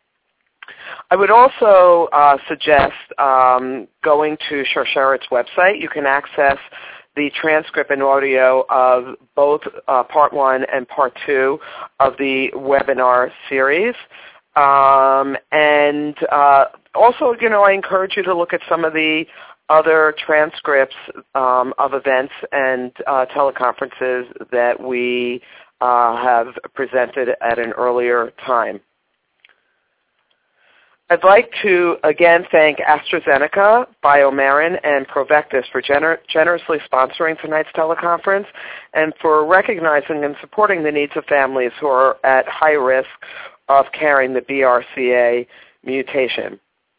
I would also uh, suggest um, going to Sharsheret's website. You can access the transcript and audio of both uh, part one and part two of the webinar series. Um, and uh, also, you know, I encourage you to look at some of the other transcripts um, of events and uh, teleconferences that we uh, have presented at an earlier time. I'd like to again thank AstraZeneca, BioMarin, and Provectus for gener- generously sponsoring tonight's teleconference and for recognizing and supporting the needs of families who are at high risk of carrying the B R C A mutation.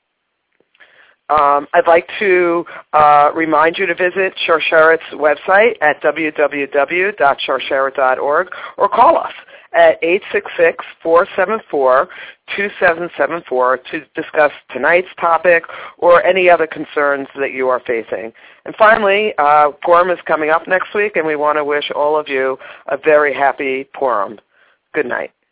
Um, I'd like to uh, remind you to visit Sharsheret's website at w w w dot sharsheret dot org or call us at eight six six, four seven four, two seven seven four to discuss tonight's topic or any other concerns that you are facing. And finally, uh, Purim is coming up next week, and we want to wish all of you a very happy Purim. Good night.